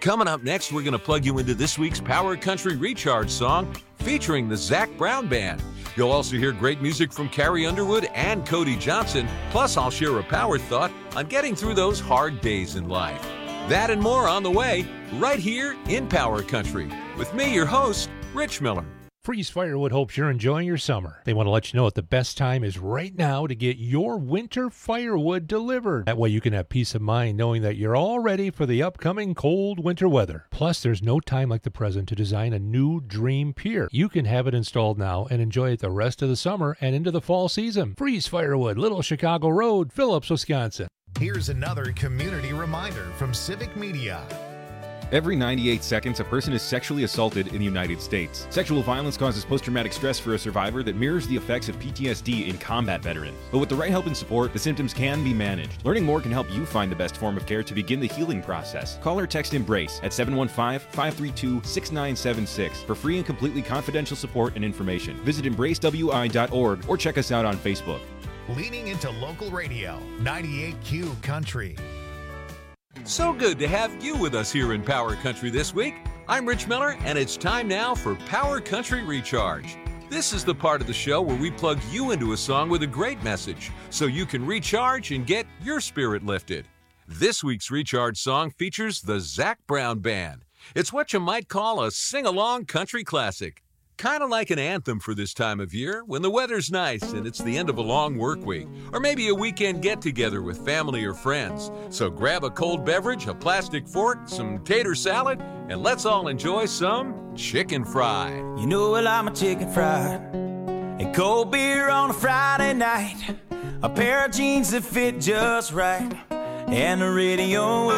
Coming up next, we're going to plug you into this week's Power Country Recharge song featuring the Zac Brown Band. You'll also hear great music from Carrie Underwood and Cody Johnson. Plus, I'll share a power thought on getting through those hard days in life. That and more on the way, right here in Power Country. With me, your host, Rich Miller. Freeze Firewood hopes you're enjoying your summer. They want to let you know that the best time is right now to get your winter firewood delivered. That way you can have peace of mind knowing that you're all ready for the upcoming cold winter weather. Plus, there's no time like the present to design a new dream pier. You can have it installed now and enjoy it the rest of the summer and into the fall season. Freeze Firewood, Little Chicago Road, Phillips, Wisconsin. Here's another community reminder from Civic Media. Every 98 seconds, a person is sexually assaulted in the United States. Sexual violence causes post-traumatic stress for a survivor that mirrors the effects of PTSD in combat veterans. But with the right help and support, the symptoms can be managed. Learning more can help you find the best form of care to begin the healing process. Call or text EMBRACE at 715-532-6976 for free and completely confidential support and information. Visit embracewi.org or check us out on Facebook. Leaning into local radio, 98Q Country. So good to have you with us here in Power Country this week. I'm Rich Miller, and it's time now for Power Country Recharge. This is the part of the show where we plug you into a song with a great message so you can recharge and get your spirit lifted. This week's Recharge song features the Zac Brown Band. It's what you might call a sing-along country classic. Kind of like an anthem for this time of year when the weather's nice and it's the end of a long work week, or maybe a weekend get-together with family or friends. So grab a cold beverage, a plastic fork, some tater salad, and let's all enjoy some chicken fried. You know I like my chicken fried, and cold beer on a Friday night, a pair of jeans that fit just right, and the radio.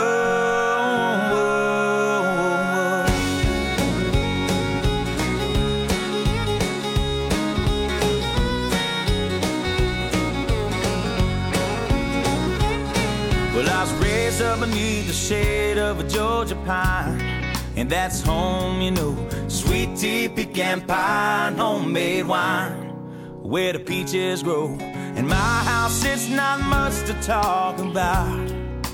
Well, I was raised up beneath the shade of a Georgia pine, and that's home, you know, sweet tea, pecan pie, and homemade wine, where the peaches grow. In my house, it's not much to talk about,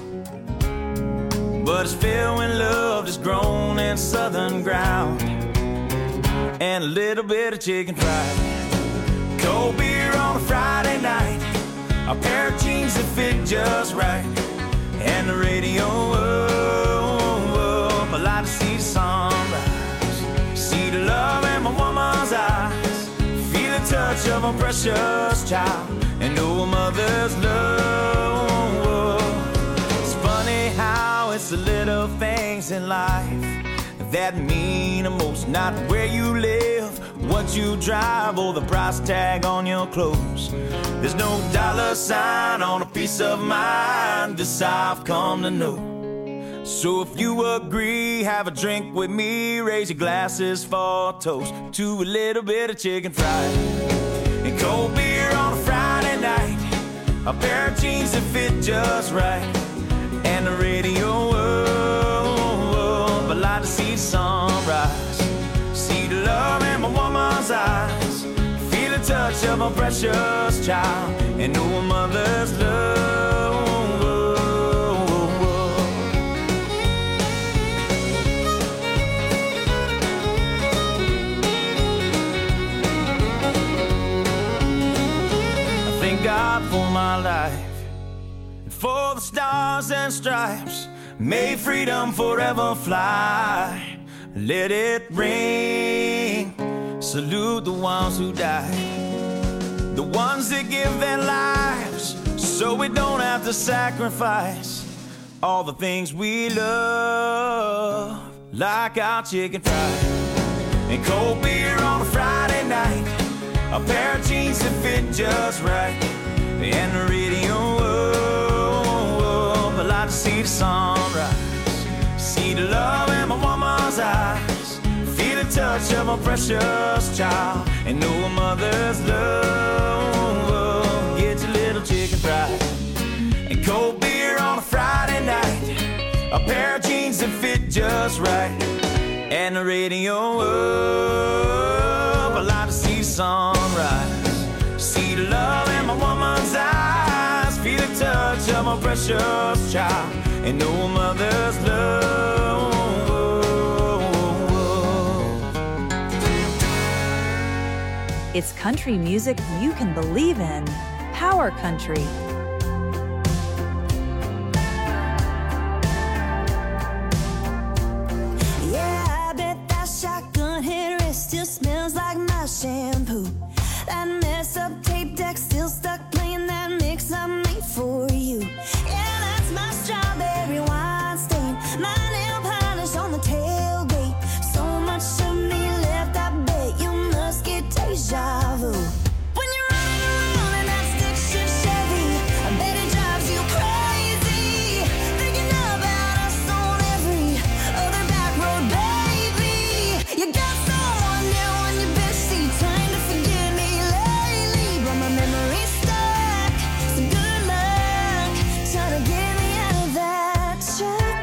but it's filled when love is grown in southern ground, and a little bit of chicken fried, cold beer on a Friday night, a pair of jeans that fit just right, and the radio up. I like to see the sunrise, see the love in my woman's eyes, feel the touch of a precious child, and know a mother's love. It's funny how it's the little things in life that mean the most, not where you live, what you drive, or the price tag on your clothes. There's no dollar sign on a piece of mind, this I've come to know. So if you agree, have a drink with me, raise your glasses for a toast to a little bit of chicken fried, and cold beer on a Friday night, a pair of jeans that fit just right, and the radio up. I like to see the sunrise, see the love in my woman's eyes, feel the touch of a precious child, and know a mother's love. I thank God for my life, and for the stars and stripes. May freedom forever fly. Let it ring. Salute the ones who died, the ones that give their lives so we don't have to sacrifice all the things we love, like our chicken fried, and cold beer on a Friday night, a pair of jeans that fit just right, and the radio up. I like to see the sunrise, see the love in my woman's eyes, feel the touch of a precious child, and know a mother's love. Get your little chicken fried, and cold beer on a Friday night, a pair of jeans that fit just right, and the radio up. I like to see the sunrise, see the love in my woman's eyes, feel the touch of a precious child, and know a mother's love. It's country music you can believe in. Power Country. Yeah, I bet that shotgun headrest still smells like my shampoo. That mess up tape deck still stuck playing that mix I made for you. Yeah, that's my strawberry wine stain, my nail polish on the tailgate. So much of me left, I bet you must get deja vu. When you're running around in that stick shift Chevy, I bet it drives you crazy, thinking about us on every other back road, baby. You got someone new on your best seat, trying to forget me lately, but my memory's stuck. So good luck trying to get me out of that check.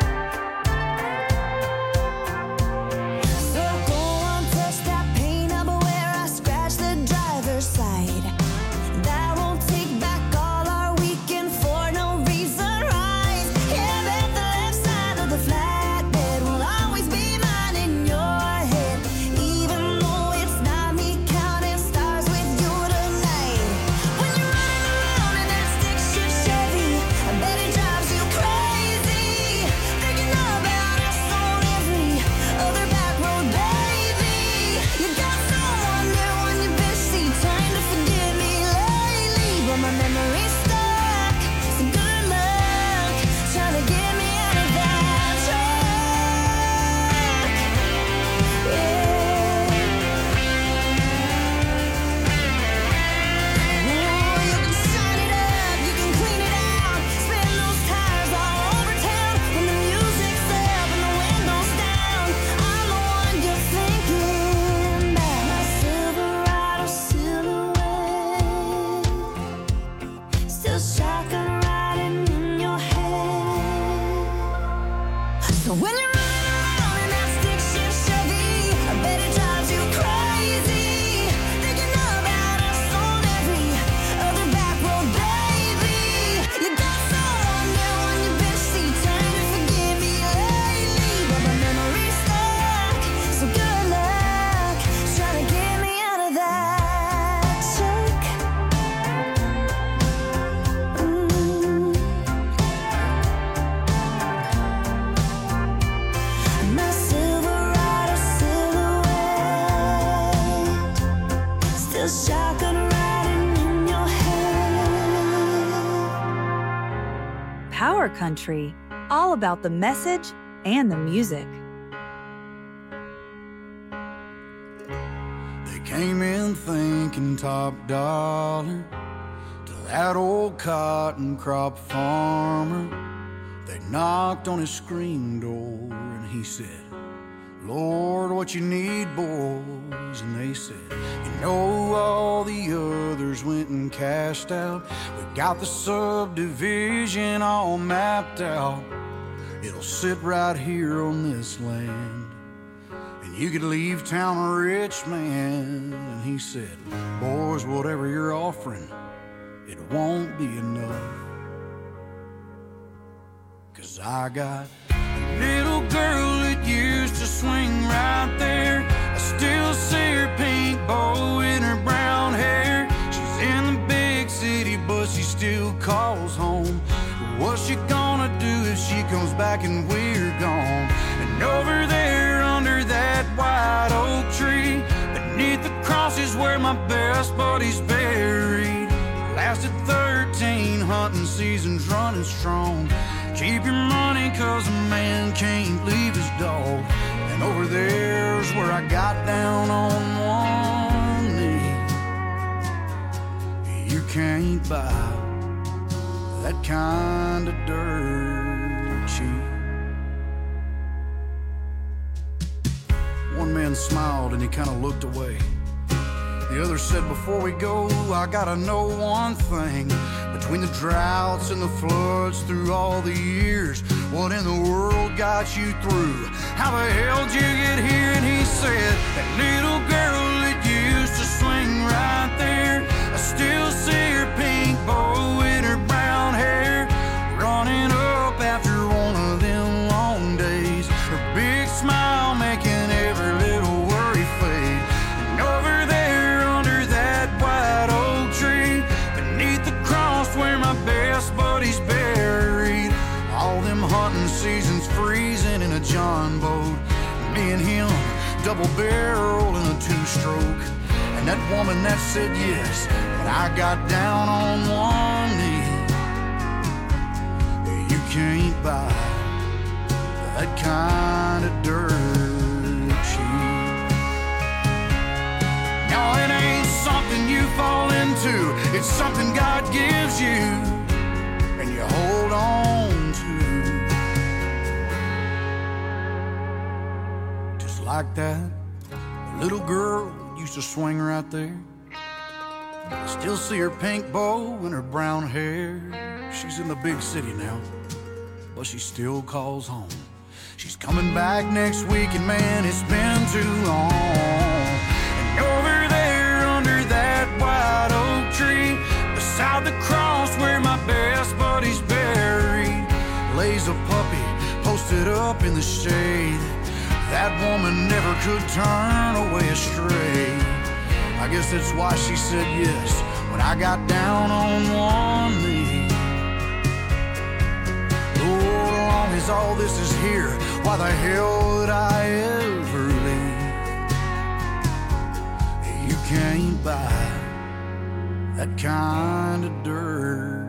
So go on, touch that paint up where I scratched the driver's side. That won't take back all our weekend for no reason, right? Yeah, bet the left side of the flatbed will always be mine in your head, even though it's not me counting stars with you tonight. When you're running around in that stick shift Chevy, I bet it drives you crazy, thinking about us on every other back road, baby. You got someone new on your best seat, trying to forget me lately, but my memory's stuck. So good luck trying to get me out of that track. Yeah. Oh, you can shine it up, you can clean it out, spin those tires all over town. When the music's up and the window's down, I'm the one you're thinking about. My Silverado silhouette, still shotgun riding in your head. So when you're running around in that stick shift Chevy, I bet it drives you crazy, thinking about us on every other back road, baby. You got someone new on your best seat, trying to forget me lately, but my memory's stuck. So good luck trying to get me out of that check. My Silverado silhouette, still shotgun riding in your head. Power Country. All about the message and the music. They came in thinking top dollar to that old cotton crop farmer. They knocked on his screen door and he said, Lord, what you need, boys? And they said, you know, all the others went and cashed out. We got the subdivision all mapped out. It'll sit right here on this land, and you could leave town a rich man. And he said, boys, whatever you're offering, it won't be enough. 'Cause I got a little girl that used to swing right there. I still see her pink bow in her brown hair. She's in the big city, but she still calls home. What's she gonna do if she comes back and we're gone? And over there under that white oak tree, beneath the cross is where my best buddy's buried. Lasted 13 hunting seasons running strong. Keep your money 'cause a man can't leave his dog. And over there's where I got down on one knee. You can't buy that kind of dirt cheap. One man smiled and he kind of looked away. The other said, before we go, I gotta know one thing. Between the droughts and the floods through all the years, what in the world got you through? How the hell did you get here? And he said, that little girl that used to swing right there, I still see her pink bow in her brown hair, running up after one of them long days, her big smile making every little worry fade. And over there under season's freezing in a John boat. Me and him, double barrel in a two-stroke. And that woman that said yes, but I got down on one knee. You can't buy that kind of dirt cheap. No, it ain't something you fall into. It's something God gives you and you hold on to. Just like that, a little girl used to swing right there. I still see her pink bow and her brown hair. She's in the big city now, but she still calls home. She's coming back next week, and man, it's been too long. And over there under that white oak tree, beside the cross where my best buddy's buried, lays a puppy posted up in the shade. That woman never could turn away astray. I guess that's why she said yes when I got down on one knee. Oh, as long as all this is here, why the hell would I ever leave? You can't buy that kind of dirt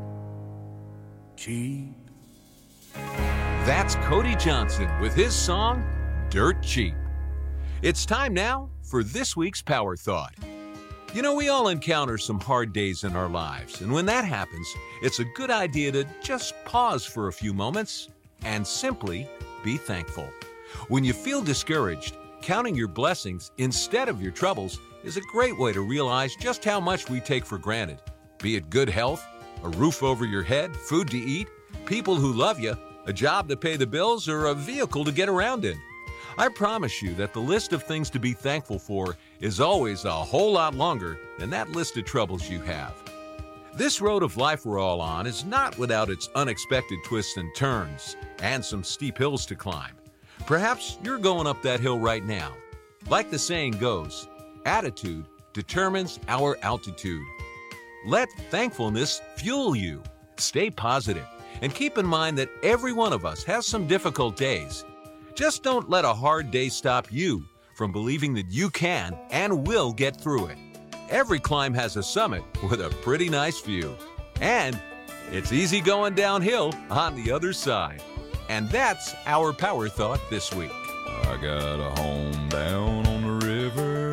cheap. That's Cody Johnson with his song, Dirt Cheap. It's time now for this week's Power Thought. You know, we all encounter some hard days in our lives, and when that happens, it's a good idea to just pause for a few moments and simply be thankful. When you feel discouraged, counting your blessings instead of your troubles is a great way to realize just how much we take for granted. Be it good health, a roof over your head, food to eat, people who love you, a job to pay the bills, or a vehicle to get around in. I promise you that the list of things to be thankful for is always a whole lot longer than that list of troubles you have. This road of life we're all on is not without its unexpected twists and turns and some steep hills to climb. Perhaps you're going up that hill right now. Like the saying goes, attitude determines our altitude. Let thankfulness fuel you. Stay positive and keep in mind that every one of us has some difficult days. Just don't let a hard day stop you from believing that you can and will get through it. Every climb has a summit with a pretty nice view. And it's easy going downhill on the other side. And that's our Power Thought this week. I got a home down on the river.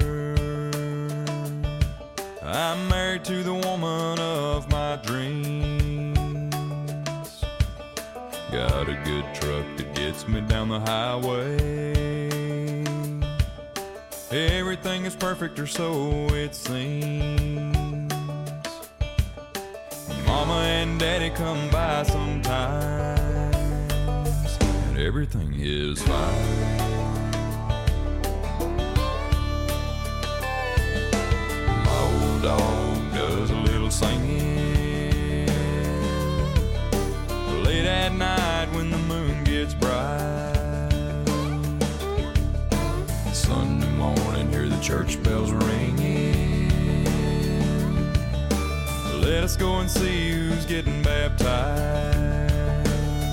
I'm married to the woman of my dreams. Got a good truck that gets me down the highway. Everything is perfect, or so it seems. Mama and Daddy come by sometimes, and everything is fine. My old dog does a little singing late at night when the moon gets bright. Sunday morning, hear the church bells ringing. Let us go and see who's getting baptized.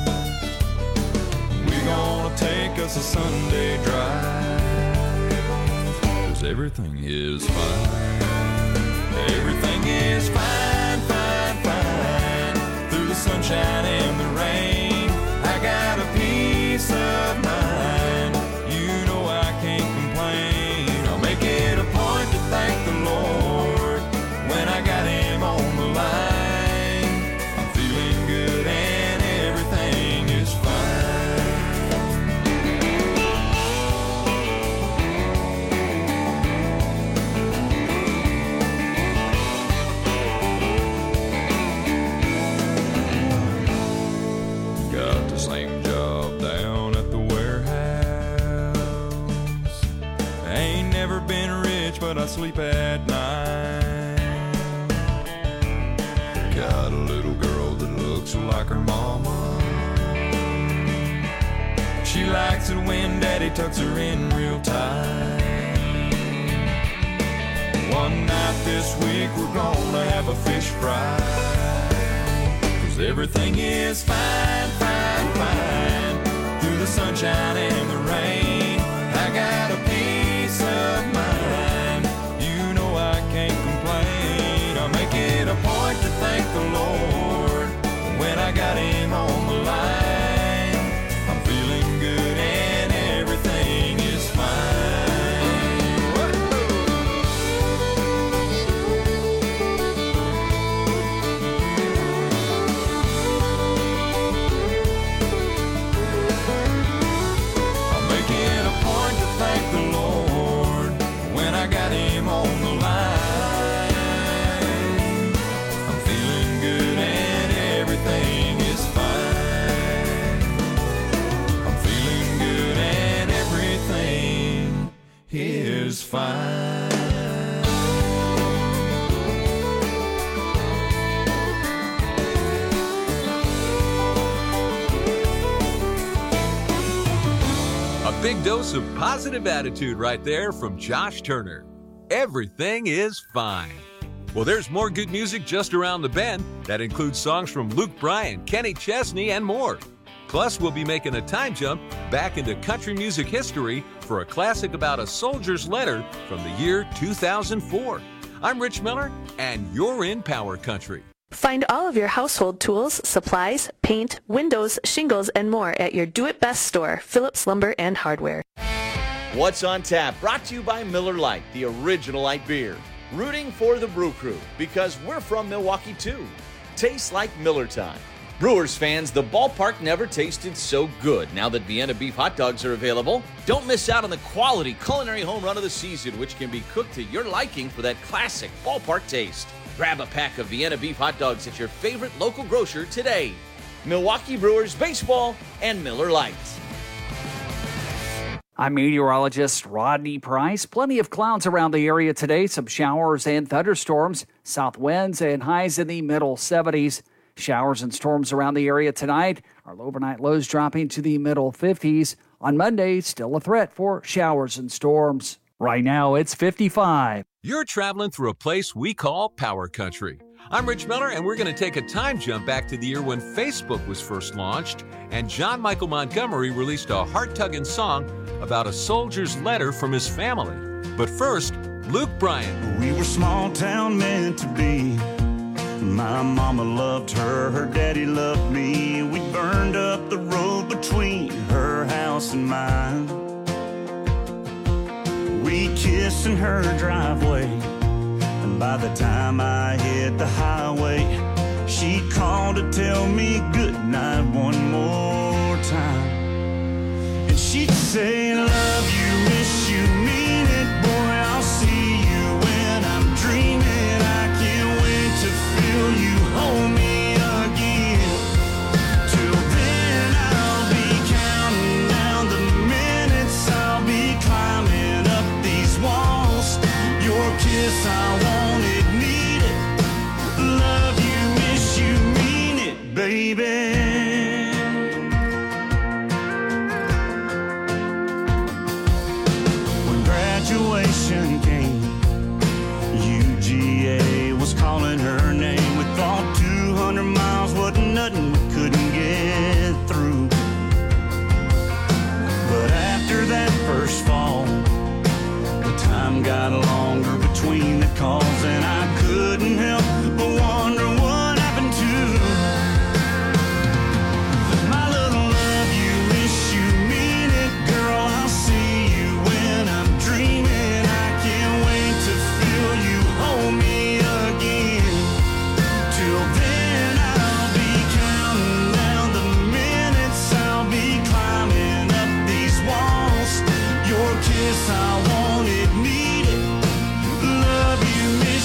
We're gonna take us a Sunday drive, 'cause everything is fine. Everything is fine, fine, fine. Through the sunshine and the rain, I got a peace of mind. You know I can't complain. I'll make it a point to thank the Lord when I got Him on the line. I'm feeling good and everything is fine. Got the same job down at the warehouse. Ain't never been rich, but I sleep at night. Got a little girl that looks like her mama. She likes it when Daddy tucks her in real tight. One night this week we're gonna have a fish fry, 'cause everything is fine, fine, fine. sunshine and the rain. I got a peace of mind. You know I can't complain. I make it a point to thank the Lord when I got him on the line. I'm feeling good and everything is fine. I'm making a point to thank the Lord when I got him on the line. I'm feeling good and everything is fine. I'm feeling good and everything is fine. A big dose of positive attitude right there from Josh Turner. Everything is fine. Well, there's more good music just around the bend. That includes songs from Luke Bryan, Kenny Chesney, and more. Plus, we'll be making a time jump back into country music history for a classic about a soldier's letter from the year 2004. I'm Rich Miller, and you're in Power Country. Find all of your household tools, supplies, paint, windows, shingles, and more at your do-it-best store, Phillips Lumber and Hardware. What's on Tap, brought to you by Miller Lite, the original light beer. Rooting for the Brew Crew, because we're from Milwaukee too. Tastes like Miller time. Brewers fans, the ballpark never tasted so good now that Vienna beef hot dogs are available. Don't miss out on the quality culinary home run of the season, which can be cooked to your liking for that classic ballpark taste. Grab a pack of Vienna beef hot dogs at your favorite local grocer today. Milwaukee Brewers Baseball and Miller Lite. I'm meteorologist Rodney Price. Plenty of clouds around the area today. Some showers and thunderstorms. South winds and highs in the middle 70s. Showers and storms around the area tonight. Our overnight lows dropping to the middle 50s. On Monday, still a threat for showers and storms. Right now, it's 55. You're traveling through a place we call Power Country. I'm Rich Miller, and we're going to take a time jump back to the year when Facebook was first launched, and John Michael Montgomery released a heart-tugging song about a soldier's letter from his family. But first, Luke Bryan. We were small town meant to be. My mama loved her, her daddy loved me. We burned up the road between her house and mine. We kissed in her driveway, and by the time I hit the highway, she called to tell me goodnight one more time. And she'd say, love you, miss you, mean it, boy, I'll see you when I'm dreaming. I can't wait to feel you hold me again. Till then I'll be counting down the minutes, I'll be climbing up these walls. Your kiss, I want it, need it. Love you, miss you, mean it, baby. When graduation came, UGA was calling her name. We thought 200 miles wasn't nothing, we couldn't get through. But after that first fall, the time got longer between the calls, and I couldn't help but wonder what happened to my little love you, wish you, mean it, girl, I'll see you when I'm dreaming. I can't wait to feel you hold me again. Till then I'll be counting down the minutes, I'll be climbing up these walls. Your kiss, I want it, need it. Love you, miss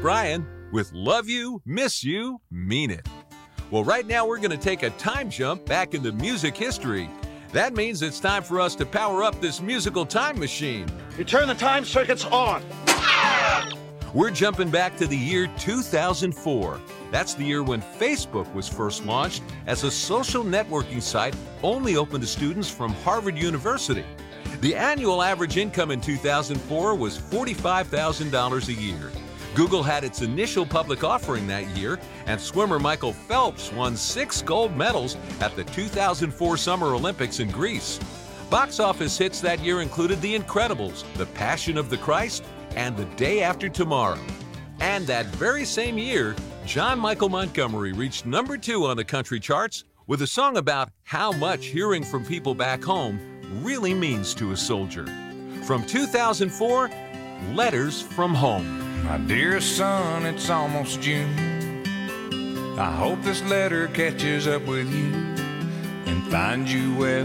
Bryan with Love You, Miss You, Mean It. Well, right now we're going to take a time jump back into music history. That means it's time for us to power up this musical time machine. You turn the time circuits on. We're jumping back to the year 2004. That's the year when Facebook was first launched as a social networking site only open to students from Harvard University. The annual average income in 2004 was $45,000 a year. Google had its initial public offering that year, and swimmer Michael Phelps won 6 gold medals at the 2004 Summer Olympics in Greece. Box office hits that year included The Incredibles, The Passion of the Christ, and The Day After Tomorrow. And that very same year, John Michael Montgomery reached number 2 on the country charts with a song about how much hearing from people back home really means to a soldier. From 2004, Letters from Home. My dearest son, it's almost June. I hope this letter catches up with you and finds you well.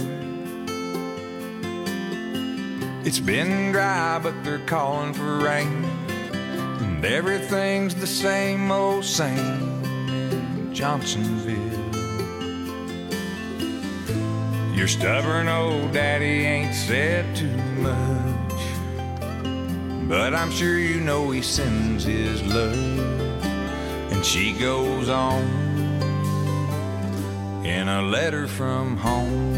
It's been dry, but they're calling for rain, and everything's the same old same in Johnsonville. Your stubborn old daddy ain't said too much, but I'm sure you know he sends his love. And she goes on in a letter from home.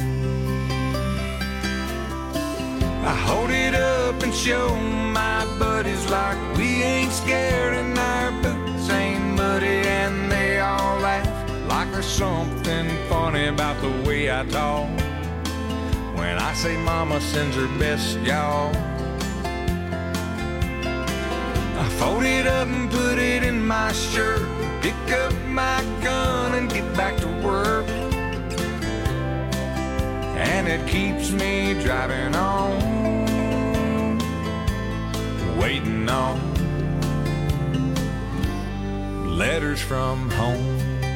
I hold it up and show my buddies like we ain't scared and our boots ain't muddy, and they all laugh like there's something funny about the way I talk when I say mama sends her best, y'all. I fold it up and put it in my shirt, pick up my gun and get back to work, and it keeps me driving on, waiting on letters from home.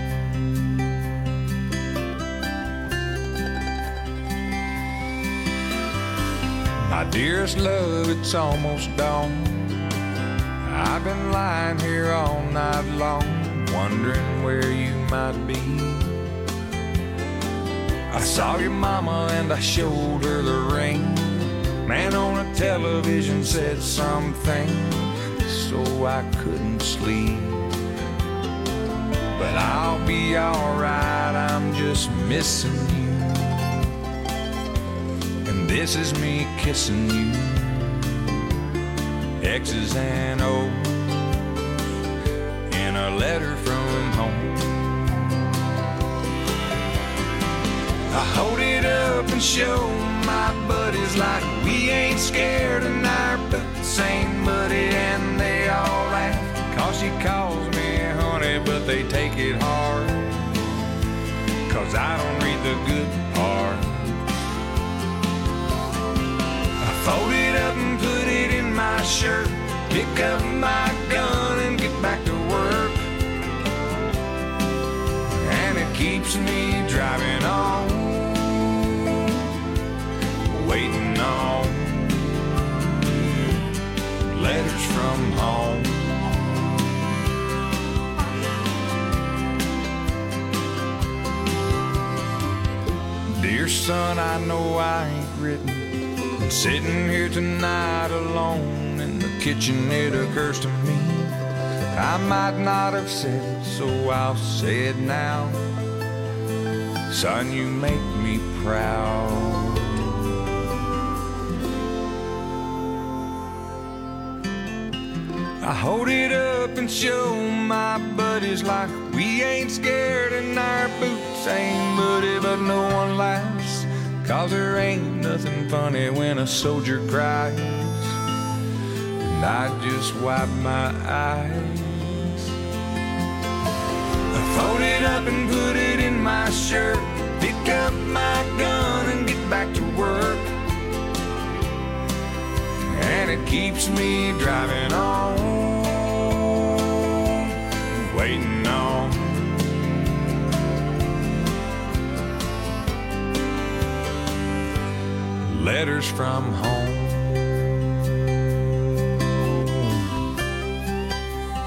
My dearest love, it's almost dawn. I've been lying here all night long, wondering where you might be. I saw your mama and I showed her the ring. Man on a television said something, so I couldn't sleep. But I'll be alright, I'm just missing you. And this is me kissing you, X's and O's, in a letter from home. I hold it up and show my buddies like we ain't scared and our boots ain't muddy, and they all laugh 'cause she calls me honey, but they take it hard 'cause I don't read the good part. I fold it up and put it in my shirt, pick up my gun and get back to work, and it keeps me driving on, waiting on letters from home. Dear son, I know I ain't written, and sitting here tonight alone in the kitchen, it occurs to me I might not have said it, so I'll say it now. Son, you make me proud. I hold it up and show my buddies like we ain't scared and our boots ain't muddy, but no one laughs 'cause there ain't nothing funny when a soldier cries. And I just wipe my eyes. I fold it up and put it in my shirt, pick up my gun and get back to work, and it keeps me driving on, waiting on letters from home.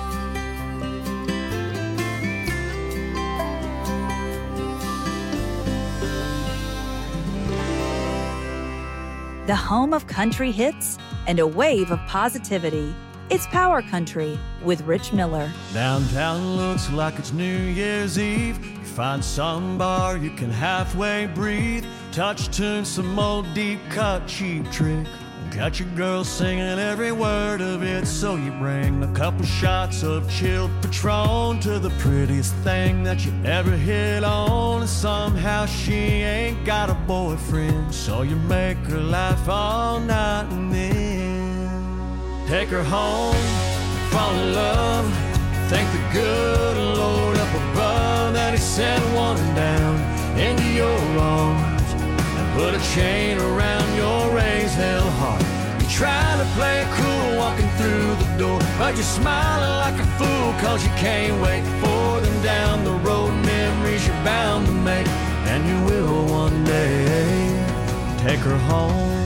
the home of country hits and a wave of positivity. It's Power Country with Rich Miller. Downtown looks like it's New Year's Eve. You find some bar you can halfway breathe. Touch tune, some old deep cut cheap trick. Got your girl singing every word of it, so you bring a couple shots of chilled Patron to the prettiest thing that you ever hit on. And somehow she ain't got a boyfriend, so you make her laugh all night and then take her home, fall in love. Thank the good Lord up above that he sent one down into your arms and put a chain around your raised hell heart. You try to play it cool walking through the door, but you're smiling like a fool cause you can't wait for them down the road. Memories you're bound to make, and you will one day take her home.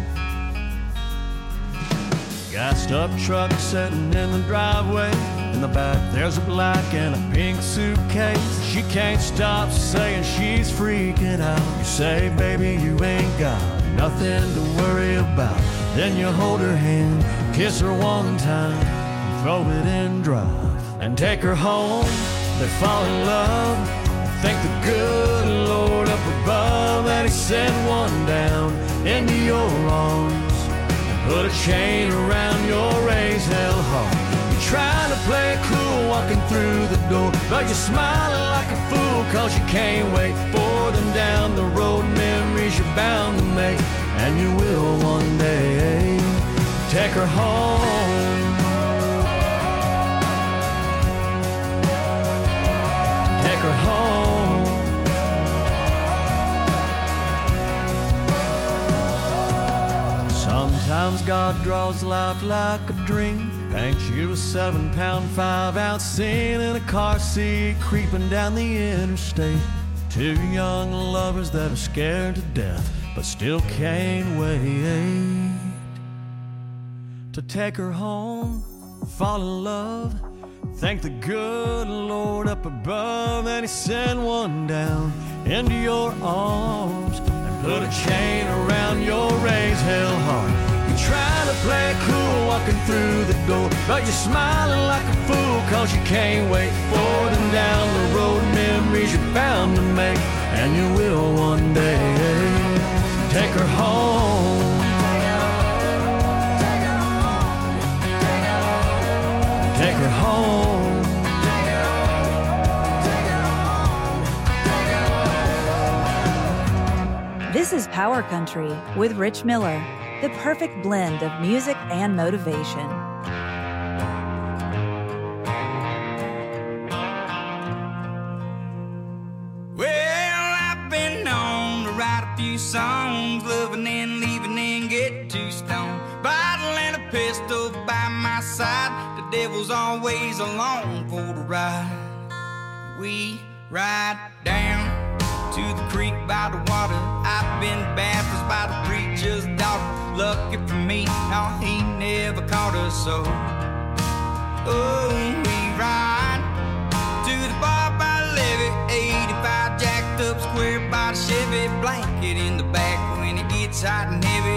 Gassed up truck sitting in the driveway. In the back there's a black and a pink suitcase. She can't stop saying she's freaking out. You say, baby, you ain't got nothing to worry about. Then you hold her hand, kiss her one time, throw it in drive, and take her home. They fall in love. Thank the good Lord up above that he sent one down into your arms. Put a chain around your raised hell heart. You're trying to play it cool walking through the door, but you're smiling like a fool cause you can't wait for them down the road. Memories you're bound to make, and you will one day take her home. Take her home. Sometimes God draws life like a dream, paints you a 7-pound 5-ounce scene in a car seat creeping down the interstate. Two young lovers that are scared to death but still can't wait to take her home, fall in love. Thank the good Lord up above that he sent one down into your arms and put a chain around your raised hell heart. You try to play it cool walking through the door, but you're smiling like a fool cause you can't wait for them down the road. Memories you're bound to make, and you will one day take her home. Take her home. This is Power Country with Rich Miller, the perfect blend of music and motivation. Well, I've been known to write a few songs, loving and leaving and get too stoned. Bottle and a pistol by my side, the devil's always along for the ride. We ride down to the creek by the water. I've been baptized by the preacher's daughter. Lucky for me, no, he never caught us so. Oh, we ride to the bar by the levee, 85 jacked up square by the Chevy, blanket in the back when it gets hot and heavy.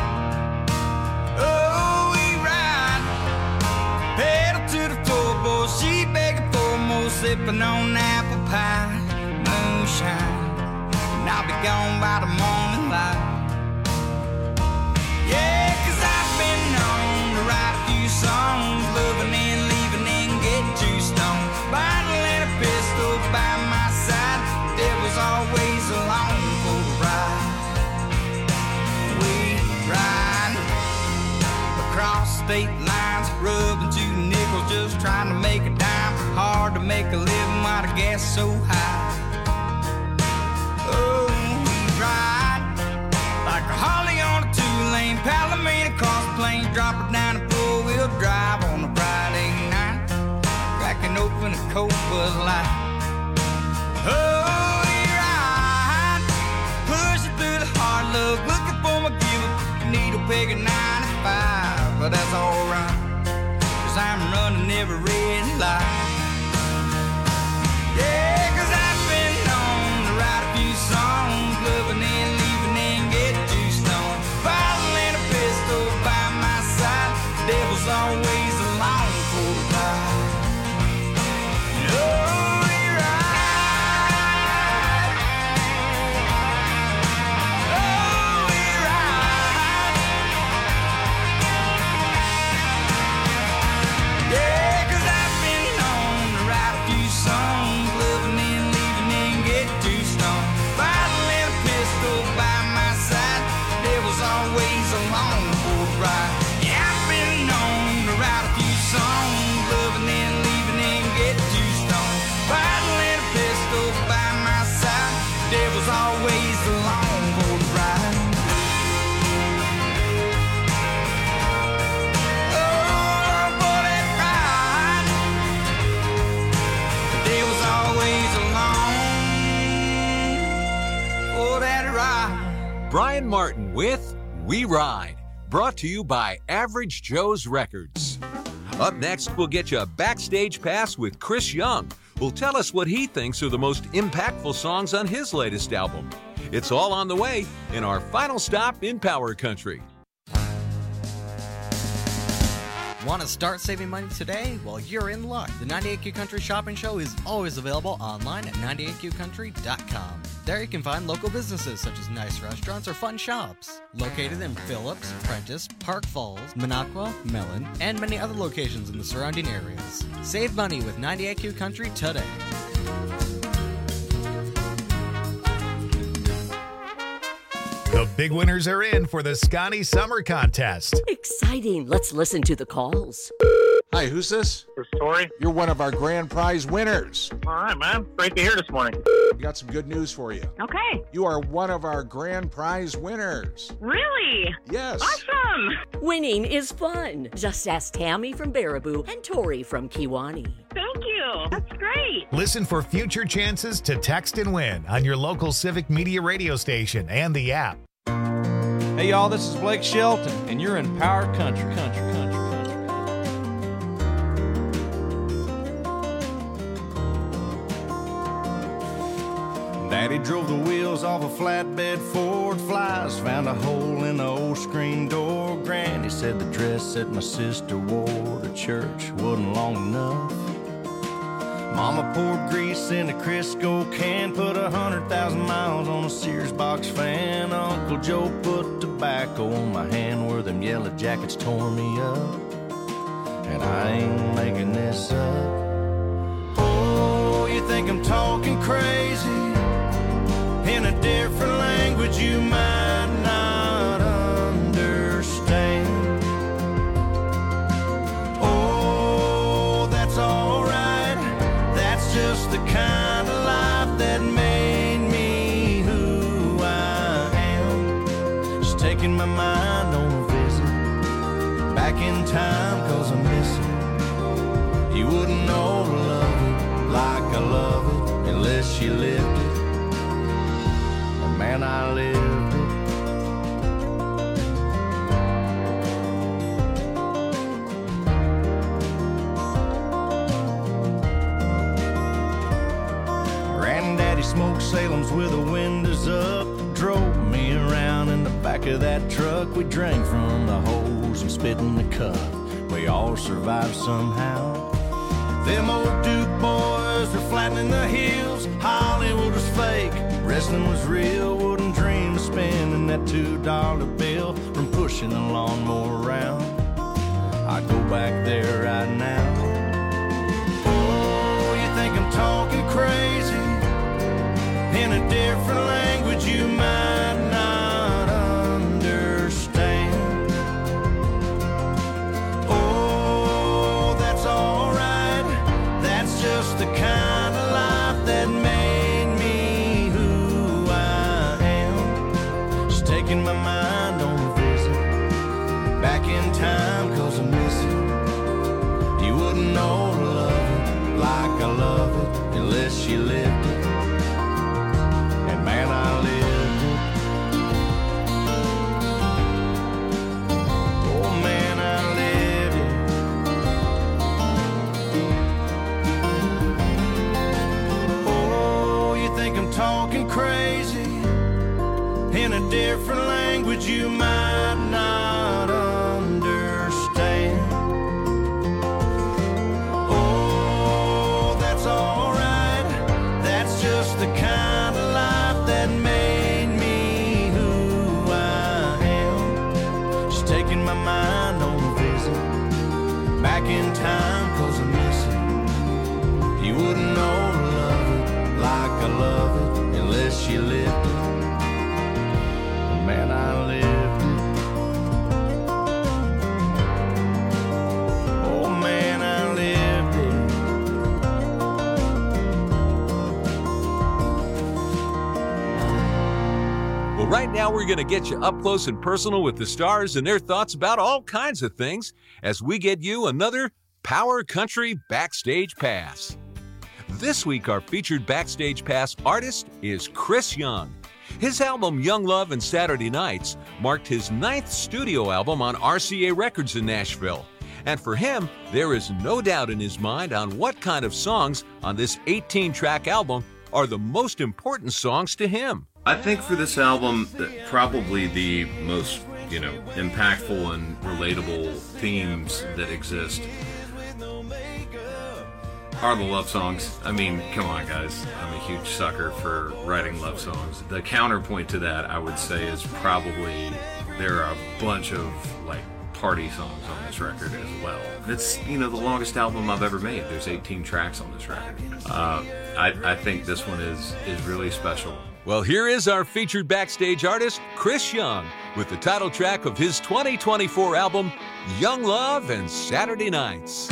Oh, we ride, pedal to the floorboard, she begging for more, sipping on apple pie, moonshine. I'll be gone by the morning light. Yeah, cause I've been known to write a few songs, loving and leaving and get too stoned. Bottle and a pistol by my side, there was always along for the ride. We ride across state lines, rubbing 2 nickels, just trying to make a dime. Hard to make a living while the gas so high. Oh, we ride like a Harley on a 2-lane, Palomino across the plains, drop it down a 4-wheel drive on a Friday night, cracking open a cold Bud Light. Oh, we ride, pushing through the hard luck, looking for my gift, needle peg at 95, but that's alright, cause I'm running every red light. Yeah, cause I've been known to write a few songs, loving and leaving and get too stoned. Bottle always along for the ride. Yeah, I've been known to write a few songs, loving and leaving and get too stoned. Paddling a pistol by my side, the devil's always along for the ride. Brian Martin with We Ride, brought to you by Average Joe's Records. Up next, we'll get you a backstage pass with Chris Young, who'll tell us what he thinks are the most impactful songs on his latest album. It's all on the way in our final stop in Power Country. Want to start saving money today? Well, you're in luck. The 98Q Country Shopping Show is always available online at 98QCountry.com. There you can find local businesses such as nice restaurants or fun shops. Located in Phillips, Prentice, Park Falls, Minocqua, Mellon, and many other locations in the surrounding areas. Save money with 98Q Country today. The big winners are in for the Scotty Summer Contest. Exciting. Let's listen to the calls. Hi, who's this? This is Tori. You're one of our grand prize winners. All right, man. Great to hear this morning. We got some good news for you. Okay. You are one of our grand prize winners. Really? Yes. Awesome. Winning is fun. Just ask Tammy from Baraboo and Tori from Kiwani. Thank you. That's great. Listen for future chances to text and win on your local Civic Media radio station and the app. Hey, y'all, this is Blake Shelton, and you're in Power Country. Daddy drove the wheels off a flatbed Ford Flies, found a hole in the old screen door. Granny said the dress that my sister wore to church wasn't long enough. Mama poured grease in a Crisco can, put 100,000 miles on a Sears box fan. Uncle Joe put tobacco on my hand where them yellow jackets tore me up. And I ain't making this up. Oh, you think I'm talking crazy? In a different language you might not understand. Oh, that's alright. That's just the kind of life that made me who I am. Just taking my mind on a visit back in time, 'cause I miss it. You wouldn't know to love it like I love it unless you lived it. Man, I lived it. Granddaddy smoked Salem's with the windows up, drove me around in the back of that truck. We drank from the hose and spit in the cup. We all survived somehow. Them old Duke boys were flattening the hills. Hollywood was fake, wrestling was real. Wouldn't dream of spending that $2 bill from pushing the lawnmower around. I'd go back there right now. Oh, you think I'm talking crazy? In a different language you might not understand. Oh, that's alright. That's just the kind of life that made me who I am. Just taking my mind on a visit back in time, 'cause I miss it. You wouldn't know to love it like I love it unless you lived it. And man, I lived it. Oh man, I lived it. Oh, you think I'm talking crazy? In a different language you might not understand. Oh, that's alright. That's just the kind of life that made me who I am. Just taking my mind on a visit back in time, 'cause I miss it. You wouldn't know to love it like I love it unless you lived it. Man, I lived it. Now we're going to get you up close and personal with the stars and their thoughts about all kinds of things as we get you another Power Country Backstage Pass. This week, our featured Backstage Pass artist is Chris Young. His album Young Love and Saturday Nights marked his 9th studio album on RCA Records in Nashville. And for him, there is no doubt in his mind on what kind of songs on this 18-track album are the most important songs to him. I think for this album, that probably the most, impactful and relatable themes that exist are the love songs. I mean, come on, guys. I'm a huge sucker for writing love songs. The counterpoint to that, I would say, is probably there are a bunch of, party songs on this record as well. It's, the longest album I've ever made. There's 18 tracks on this record. I think this one is really special. Well, here is our featured backstage artist, Chris Young, with the title track of his 2024 album, Young Love and Saturday Nights.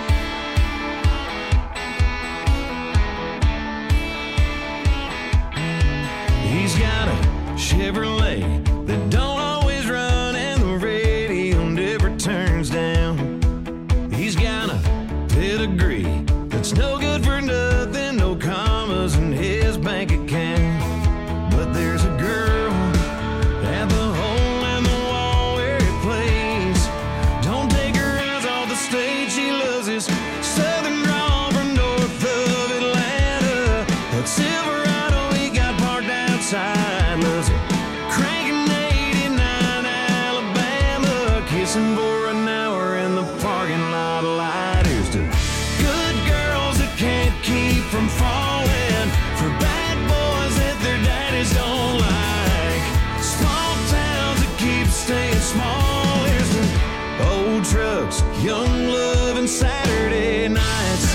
He's got a Chevrolet that don't always run and the radio never turns down. He's got a pedigree that's no good for nothing, no commas in his bank account. But there's a girl at the hole in the wall where he plays. Don't take her eyes off the stage, she loves his southern drawl from north of Atlanta. That Silverado he got parked outside, loves it cranking 89 Alabama, kissing for an hour in the parking lot light. Here's to good girls that can't keep from falling, for bad boys that their daddies don't like, small towns that keep staying small. Here's to old trucks, young love, and Saturday nights.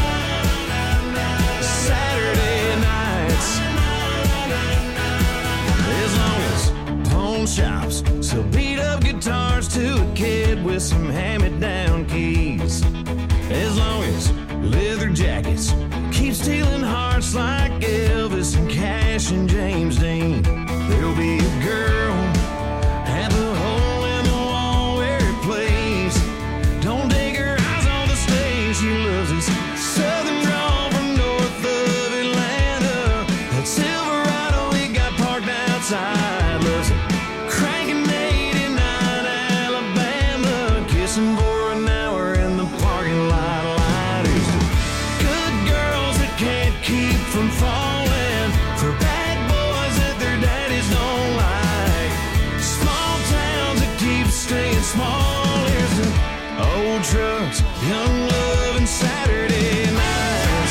Saturday nights. As long as pawn shops sell beat up guitars to a kid with some hand-me-down keys, as long as leather jackets keep stealing hearts like Elvis and Cash and James Dean, there'll be a girl at the hole in the wall where he plays. Don't take her eyes on the stage, she loves his southern drawl from north of Atlanta. That Silverado he got parked outside, loves it cranking 89 Alabama, kissing for an hour in the parking lot light. Here's to good girls that can't keep from falling, for bad boys that their daddies don't like, small towns that keep staying small. Here's to old trucks, young love, and Saturday nights.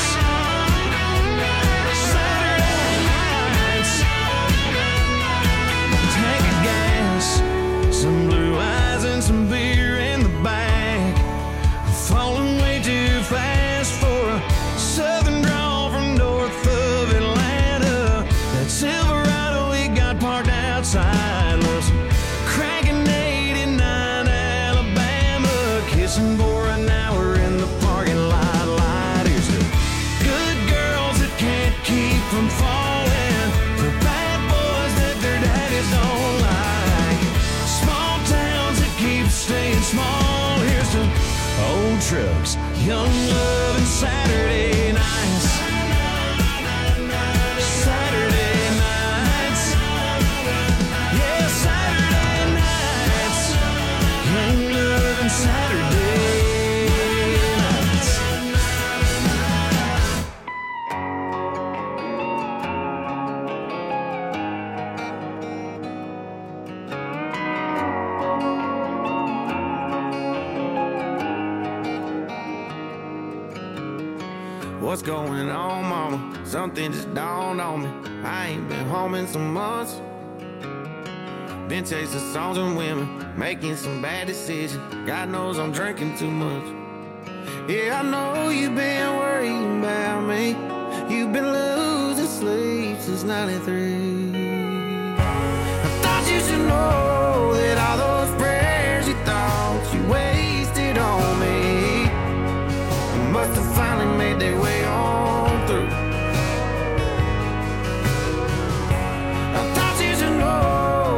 Saturday nights. Tank of gas, some blue eyes and some beer in the back, falling way too fast for a southern drawl from north of Atlanta. That Silverado he got parked outside, loves cranking 89 Alabama, kissing for an hour in the parking lot light. Here's to good girls that can't keep from falling, for bad boys that their daddies don't like, small towns that keep staying small. Here's to old trucks, young love, and Saturday nights. Saturday nights. Yeah, Saturday nights. Young love and Saturday nights. What's going on, mama? Something just dawned on me. I ain't been home in some months. Been chasing songs and women, making some bad decisions. God knows I'm drinking too much. Yeah, I know you've been worrying about me. You've been losing sleep since 93. I thought you should know that all those prayers you thought you wasted on me must have finally made their way on through. I thought you should know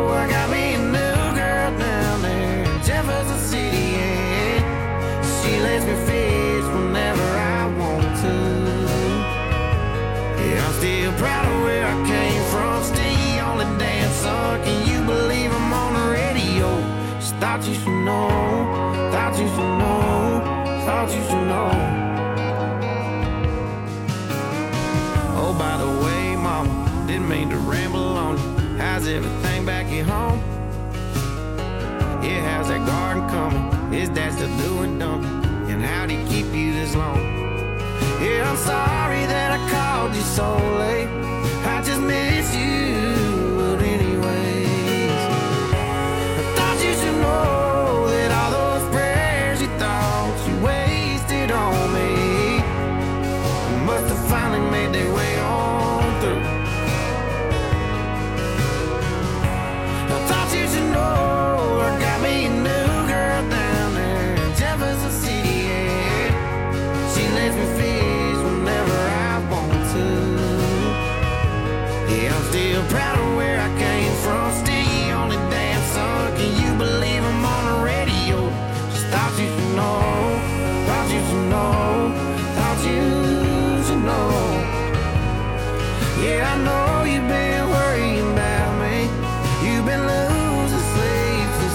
me fish whenever I want to. Yeah, I'm still proud of where I came from. Stay on the dance song. Can you believe I'm on the radio? Just thought you should know. Thought you should know. Thought you should know. Oh, by the way, mama, didn't mean to ramble on you. How's everything back at home? Yeah, how's that garden coming? Is that still doing dumping? And how'd he keep you this long? Yeah, I'm sorry that I called you so late. I just miss you, but anyways, I thought you should know that all those prayers you thought you wasted on me must have finally made their way on through. I thought you should know I got me a new girl down there in Jefferson City, yeah. She lets me fish whenever I want to. Yeah, I'm still proud of where I came from. Stay on the dance song. Can you believe I'm on the radio? Just thought you should know. Thought you should know. Thought you should know. Yeah, I know you've been worrying about me. You've been losing sleep since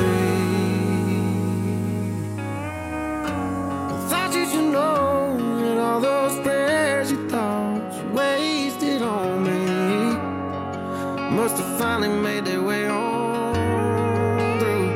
'93. Thought you should know that all those prayers you thought you wasted on me must have finally made their way on through.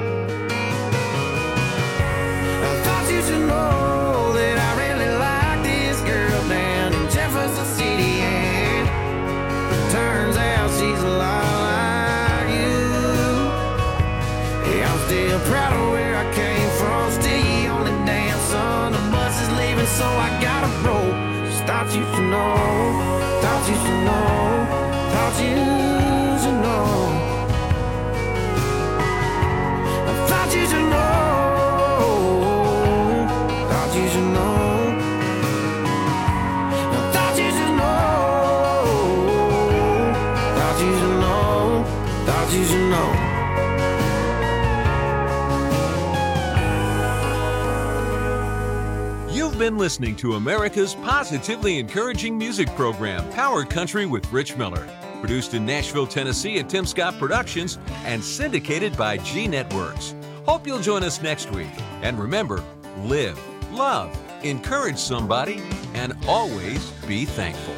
I thought you should know that I really like this girl down in Jefferson City, and turns out she's a lot like you. Yeah, I'm still proud of where I came from. Stay on the dance song. The bus is leaving, so I gotta roll. Just thought you should know. Thought you should know. Thought you should know. I thought you should know. Thought you should know. I thought you should know. Thought you should know. Thought you should know. You've been listening to America's positively encouraging music program, Power Country with Rich Miller. Produced in Nashville, Tennessee at Tim Scott Productions and syndicated by G Networks. Hope you'll join us next week. And remember, live, love, encourage somebody, and always be thankful.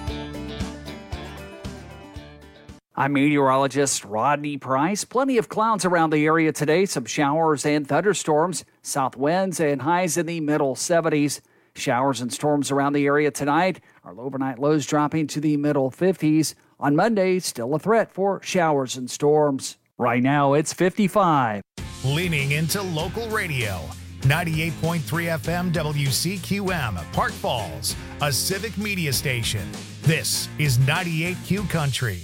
I'm meteorologist Rodney Price. Plenty of clouds around the area today. Some showers and thunderstorms. South winds and highs in the middle 70s. Showers and storms around the area tonight. Our overnight lows dropping to the middle 50s. On Monday, still a threat for showers and storms. Right now, it's 55. Leaning into local radio. 98.3 FM WCQM, Park Falls, a civic media station. This is 98Q Country.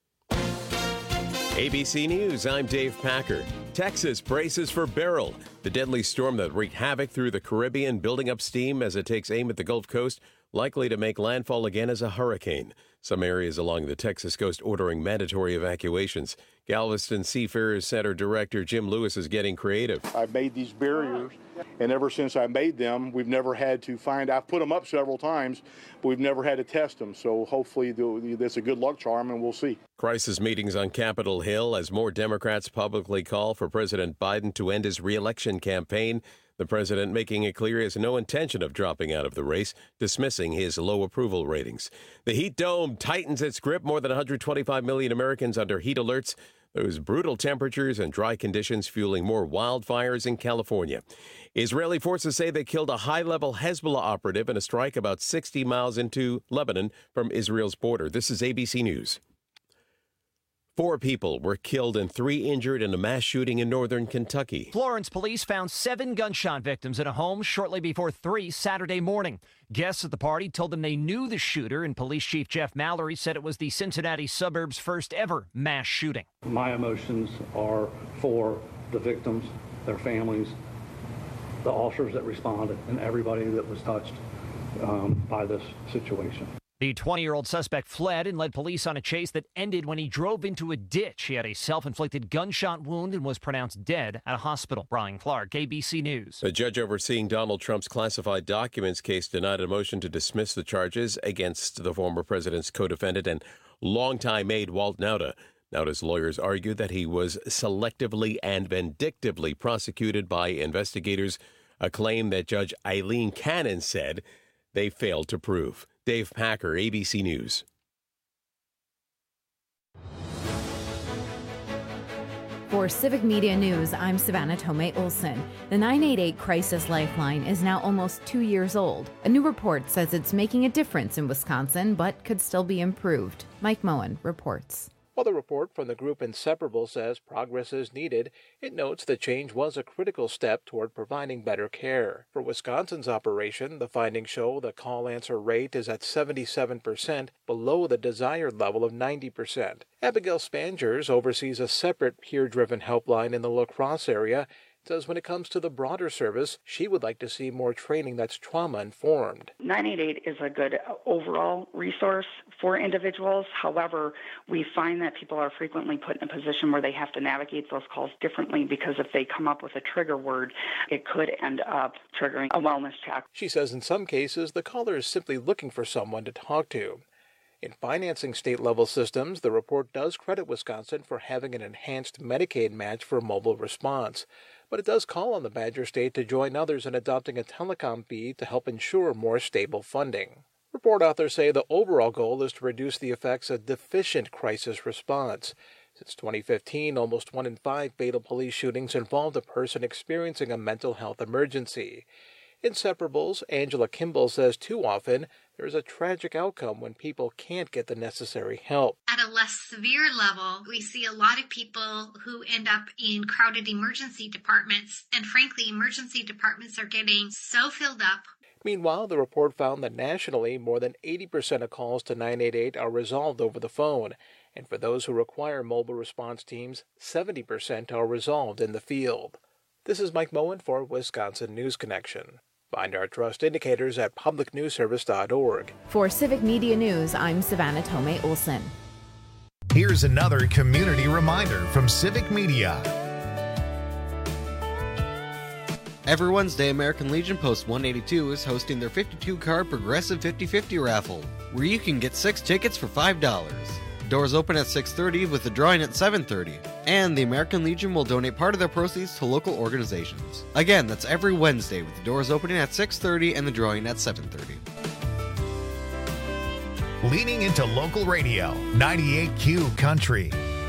ABC News, I'm Dave Packer. Texas braces for Beryl, the deadly storm that wreaked havoc through the Caribbean, building up steam as it takes aim at the Gulf Coast, likely to make landfall again as a hurricane. Some areas along the Texas coast ordering mandatory evacuations. Galveston Seafarers Center Director Jim Lewis is getting creative. I've made these barriers, and ever since I made them, we've never had to find, I've put them up several times, but we've never had to test them. So hopefully that's a good luck charm, and we'll see. Crisis meetings on Capitol Hill as more Democrats publicly call for President Biden to end his re-election campaign. The president making it clear he has no intention of dropping out of the race, dismissing his low approval ratings. The heat dome tightens its grip. More than 125 million Americans under heat alerts. Those brutal temperatures and dry conditions fueling more wildfires in California. Israeli forces say they killed a high-level Hezbollah operative in a strike about 60 miles into Lebanon from Israel's border. This is ABC News. 4 people were killed and 3 injured in a mass shooting in northern Kentucky. Florence police found 7 gunshot victims in a home shortly before 3 Saturday morning. Guests at the party told them they knew the shooter, and Police Chief Jeff Mallory said it was the Cincinnati suburb's first ever mass shooting. My emotions are for the victims, their families, the officers that responded, and everybody that was touched by this situation. The 20-year-old suspect fled and led police on a chase that ended when he drove into a ditch. He had a self-inflicted gunshot wound and was pronounced dead at a hospital. Brian Clark, ABC News. The judge overseeing Donald Trump's classified documents case denied a motion to dismiss the charges against the former president's co-defendant and longtime aide Walt Nauta. Nauta's lawyers argued that he was selectively and vindictively prosecuted by investigators, a claim that Judge Eileen Cannon said they failed to prove. Dave Packer, ABC News. For Civic Media News, I'm Savannah Tomei Olson. The 988 Crisis Lifeline is now almost 2 years old. A new report says it's making a difference in Wisconsin, but could still be improved. Mike Moen reports. While the report from the group Inseparable says progress is needed, it notes the change was a critical step toward providing better care. For Wisconsin's operation, the findings show the call answer rate is at 77%, below the desired level of 90%. Abigail Spangers oversees a separate peer-driven helpline in the La Crosse area. Says when it comes to the broader service, she would like to see more training that's trauma-informed. 988 is a good overall resource for individuals. However, we find that people are frequently put in a position where they have to navigate those calls differently because if they come up with a trigger word, it could end up triggering a wellness check. She says in some cases, the caller is simply looking for someone to talk to. In financing state-level systems, the report does credit Wisconsin for having an enhanced Medicaid match for mobile response. But it does call on the Badger State to join others in adopting a telecom fee to help ensure more stable funding. Report authors say the overall goal is to reduce the effects of deficient crisis response. Since 2015, almost 1 in 5 fatal police shootings involved a person experiencing a mental health emergency. Inseparables, Angela Kimball says too often there's a tragic outcome when people can't get the necessary help. At a less severe level, we see a lot of people who end up in crowded emergency departments, and frankly, emergency departments are getting so filled up. Meanwhile, the report found that nationally, more than 80% of calls to 988 are resolved over the phone, and for those who require mobile response teams, 70% are resolved in the field. This is Mike Moen for Wisconsin News Connection. Find our trust indicators at publicnewsservice.org. For Civic Media News, I'm Savannah Tomei Olson. Here's another community reminder from Civic Media. Every Wednesday, American Legion Post 182 is hosting their 52-card Progressive 50/50 raffle, where you can get 6 tickets for $5. Doors open at 6:30 with the drawing at 7:30, and the American Legion will donate part of their proceeds to local organizations. Again, that's every Wednesday with the doors opening at 6:30 and the drawing at 7:30. Leaning into local radio, 98Q Country.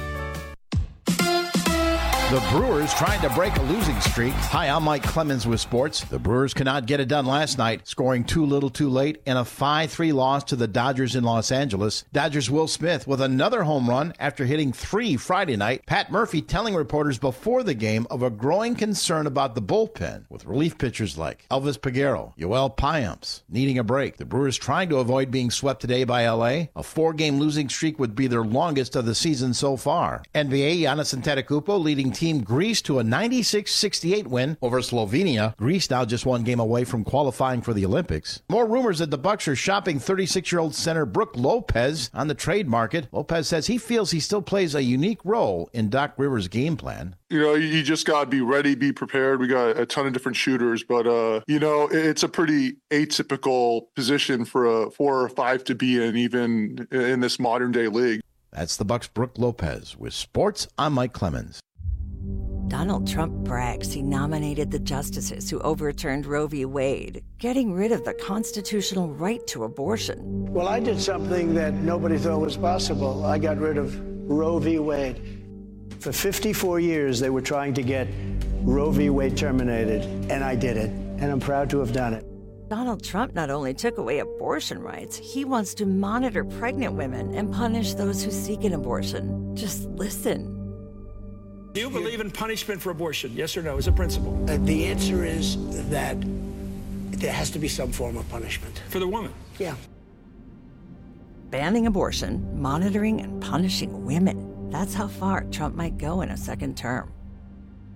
The Brewers tried to break a losing streak. Hi, I'm Mike Clemens with sports. The Brewers could not get it done last night, scoring too little too late in a 5-3 loss to the Dodgers in Los Angeles. Dodgers' Will Smith with another home run after hitting 3 Friday night. Pat Murphy telling reporters before the game of a growing concern about the bullpen, with relief pitchers like Elvis Peguero, Yoel Payamps needing a break. The Brewers trying to avoid being swept today by L.A. A 4-game losing streak would be their longest of the season so far. NBA, Giannis Antetokounmpo leading Team Greece to a 96-68 win over Slovenia. Greece now just 1 game away from qualifying for the Olympics. More rumors that the Bucks are shopping 36-year-old center Brook Lopez on the trade market. Lopez says he feels he still plays a unique role in Doc Rivers' game plan. You know, you just got to be ready, be prepared. We got a ton of different shooters, but, you know, it's a pretty atypical position for a 4 or 5 to be in, even in this modern day league. That's the Bucks' Brook Lopez. With sports, I'm Mike Clemens. Donald Trump brags he nominated the justices who overturned Roe v. Wade, getting rid of the constitutional right to abortion. Well, I did something that nobody thought was possible. I got rid of Roe v. Wade. For 54 years, they were trying to get Roe v. Wade terminated, and I did it, and I'm proud to have done it. Donald Trump not only took away abortion rights, he wants to monitor pregnant women and punish those who seek an abortion. Just listen. Do you believe in punishment for abortion? Yes or no, as a principle? The answer is that there has to be some form of punishment. For the woman? Yeah. Banning abortion, monitoring and punishing women. That's how far Trump might go in a second term.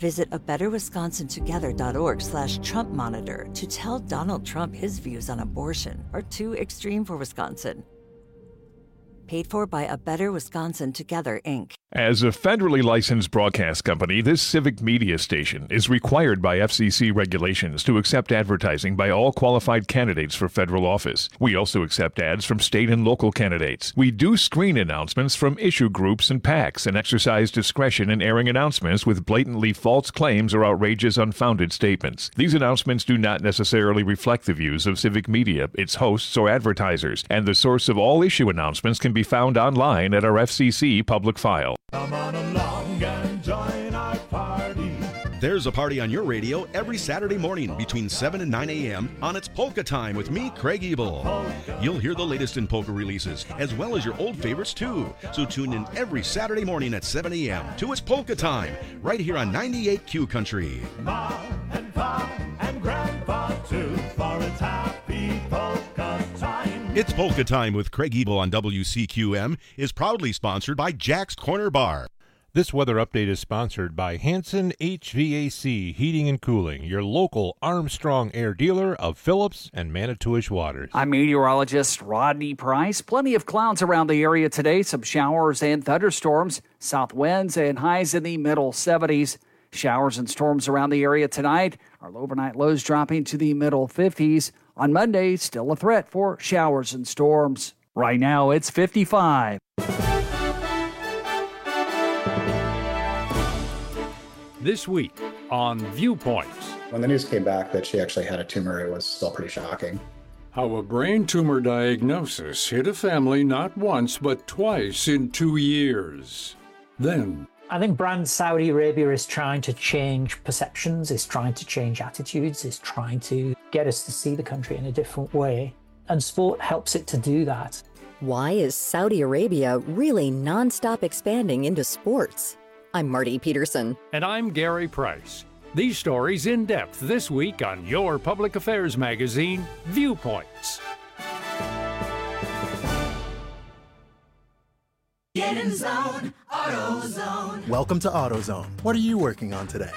Visit abetterwisconsintogether.org/Trump Monitor to tell Donald Trump his views on abortion are too extreme for Wisconsin. Paid for by A Better Wisconsin Together, Inc. As a federally licensed broadcast company, this civic media station is required by FCC regulations to accept advertising by all qualified candidates for federal office. We also accept ads from state and local candidates. We do screen announcements from issue groups and PACs and exercise discretion in airing announcements with blatantly false claims or outrageous, unfounded statements. These announcements do not necessarily reflect the views of civic media, its hosts, or advertisers, and the source of all issue announcements can be found online at our FCC public file. Come on along and join our party. There's a party on your radio every Saturday morning between 7 and 9 a.m. on It's Polka Time with me, Craig Ebel. You'll hear the latest in polka releases, as well as your old favorites too. So tune in every Saturday morning at 7 a.m. to It's Polka Time, right here on 98Q Country. Mom and Pop and Grandpa too, for it's happy polka time. It's Polka Time with Craig Ebel on WCQM is proudly sponsored by Jack's Corner Bar. This weather update is sponsored by Hanson HVAC Heating and Cooling, your local Armstrong Air dealer of Phillips and Manitowish waters. I'm meteorologist Rodney Price. Plenty of clouds around the area today, some showers and thunderstorms, south winds and highs in the middle 70s. Showers and storms around the area tonight. Our overnight lows dropping to the middle 50s. On Monday, still a threat for showers and storms. Right now, it's 55. This week on Viewpoints. When the news came back that she actually had a tumor, it was still pretty shocking. How a brain tumor diagnosis hit a family not once but twice in 2 years. Then, I think brand Saudi Arabia is trying to change perceptions, is trying to change attitudes, is trying to get us to see the country in a different way. And sport helps it to do that. Why is Saudi Arabia really nonstop expanding into sports? I'm Marty Peterson. And I'm Gary Price. These stories in depth this week on your public affairs magazine, Viewpoints. Get in zone, AutoZone. Welcome to AutoZone. What are you working on today?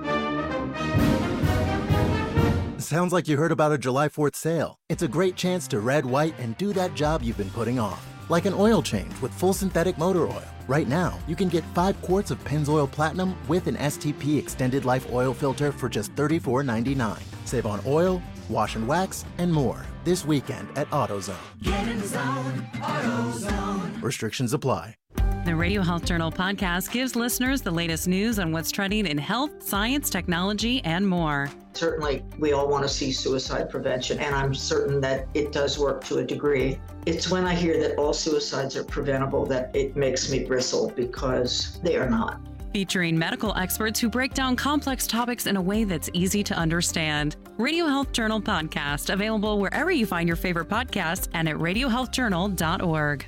Sounds like you heard about a July 4th sale. It's a great chance to red, white, and do that job you've been putting off. Like an oil change with full synthetic motor oil. Right now, you can get 5 quarts of Pennzoil Platinum with an STP extended life oil filter for just $34.99. Save on oil, wash and wax, and more this weekend at AutoZone. Get in zone, AutoZone. Restrictions apply. The Radio Health Journal podcast gives listeners the latest news on what's trending in health, science, technology, and more. Certainly, we all want to see suicide prevention, and I'm certain that it does work to a degree. It's when I hear that all suicides are preventable that it makes me bristle, because they are not. Featuring medical experts who break down complex topics in a way that's easy to understand. Radio Health Journal podcast, available wherever you find your favorite podcasts and at radiohealthjournal.org.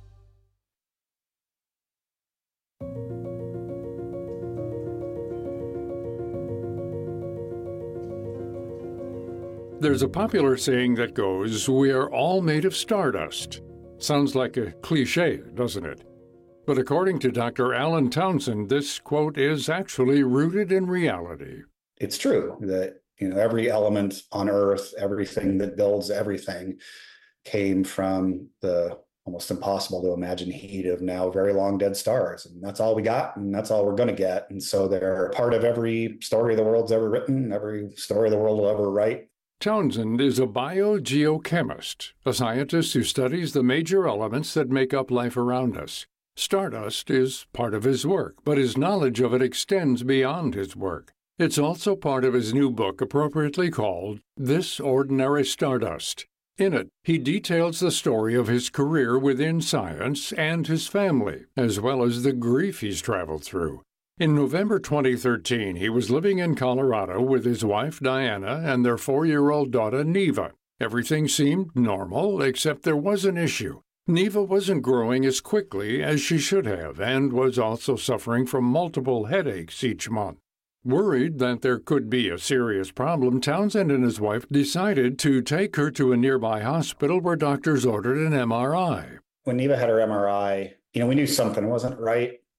There's a popular saying that goes, "We are all made of stardust." Sounds like a cliche, doesn't it? But according to Dr. Alan Townsend, this quote is actually rooted in reality. It's true that, every element on Earth, everything that builds everything, came from the almost impossible to imagine heat of now very long dead stars. And that's all we got, and that's all we're going to get. And so they're part of every story the world's ever written, every story the world will ever write. Townsend is a biogeochemist, a scientist who studies the major elements that make up life around us. Stardust is part of his work, but his knowledge of it extends beyond his work. It's also part of his new book, appropriately called This Ordinary Stardust. In it, he details the story of his career within science and his family, as well as the grief he's traveled through. In November 2013, he was living in Colorado with his wife, Diana, and their 4-year-old daughter, Neva. Everything seemed normal, except there was an issue. Neva wasn't growing as quickly as she should have, and was also suffering from multiple headaches each month. Worried that there could be a serious problem, Townsend and his wife decided to take her to a nearby hospital where doctors ordered an MRI. When Neva had her MRI, we knew something wasn't right.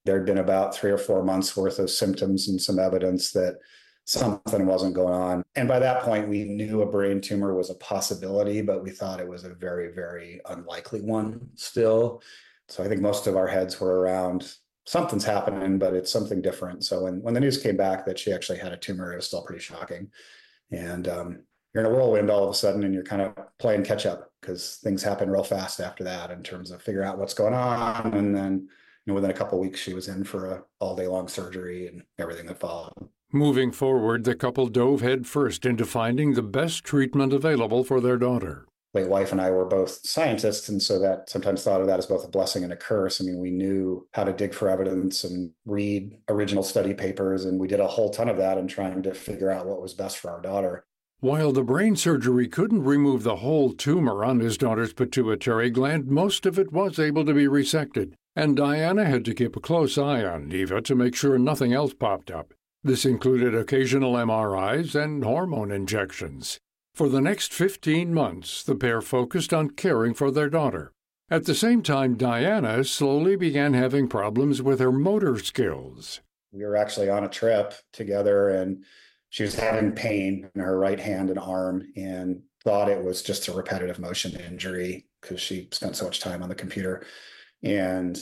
There'd been about 3 or 4 months worth of symptoms and some evidence that something wasn't going on. And by that point, we knew a brain tumor was a possibility, but we thought it was a very, very unlikely one still. So I think most of our heads were around something's happening, but it's something different. So when the news came back that she actually had a tumor, it was still pretty shocking. And you're in a whirlwind all of a sudden, and you're kind of playing catch up because things happen real fast after that in terms of figuring out what's going on. And then, within a couple of weeks, she was in for a all day long surgery and everything that followed. Moving forward, the couple dove headfirst into finding the best treatment available for their daughter. Late wife and I were both scientists, and so that sometimes thought of that as both a blessing and a curse. I mean, we knew how to dig for evidence and read original study papers, and we did a whole ton of that in trying to figure out what was best for our daughter. While the brain surgery couldn't remove the whole tumor on his daughter's pituitary gland, most of it was able to be resected, and Diana had to keep a close eye on Eva to make sure nothing else popped up. This included occasional MRIs and hormone injections. For the next 15 months, the pair focused on caring for their daughter. At the same time, Diana slowly began having problems with her motor skills. We were actually on a trip together, and she was having pain in her right hand and arm and thought it was just a repetitive motion injury because she spent so much time on the computer. And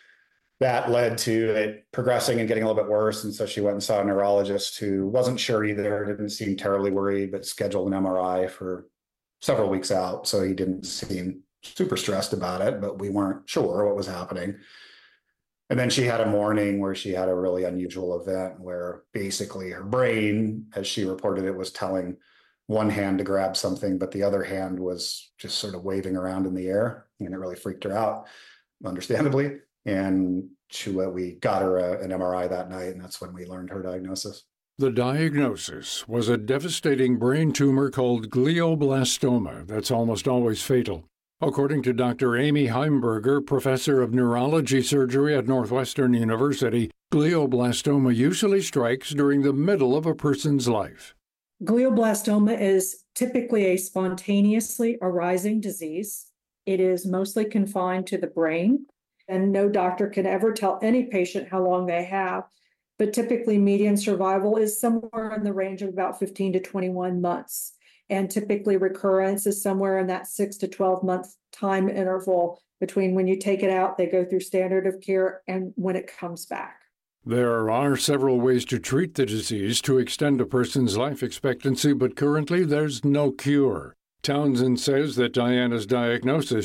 that led to it progressing and getting a little bit worse. And so she went and saw a neurologist who wasn't sure either, didn't seem terribly worried, but scheduled an MRI for several weeks out. So he didn't seem super stressed about it, but we weren't sure what was happening. And then she had a morning where she had a really unusual event where basically her brain, as she reported it, was telling one hand to grab something, but the other hand was just sort of waving around in the air. And it really freaked her out, understandably. And we got her an MRI that night, and that's when we learned her diagnosis. The diagnosis was a devastating brain tumor called glioblastoma that's almost always fatal. According to Dr. Amy Heimberger, professor of neurology surgery at Northwestern University, glioblastoma usually strikes during the middle of a person's life. Glioblastoma is typically a spontaneously arising disease. It is mostly confined to the brain, and no doctor can ever tell any patient how long they have, but typically median survival is somewhere in the range of about 15 to 21 months. And typically recurrence is somewhere in that 6 to 12 month time interval between when you take it out, they go through standard of care, and when it comes back. There are several ways to treat the disease to extend a person's life expectancy, but currently there's no cure. Townsend says that Diana's diagnosis